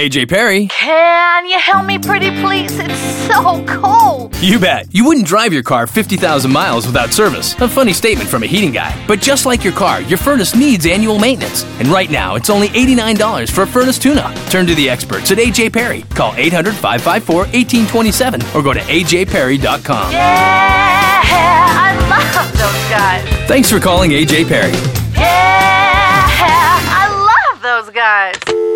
AJ Perry. Can you help me pretty please? It's so cold. You bet. You wouldn't drive your car 50,000 miles without service. A funny statement from a heating guy. But just like your car, your furnace needs annual maintenance. And right now, it's only $89 for a furnace tune-up. Turn to the experts at AJ Perry. Call 800-554-1827 or go to ajperry.com. Yeah, I love those guys. Thanks for calling AJ Perry. Yeah, I love those guys.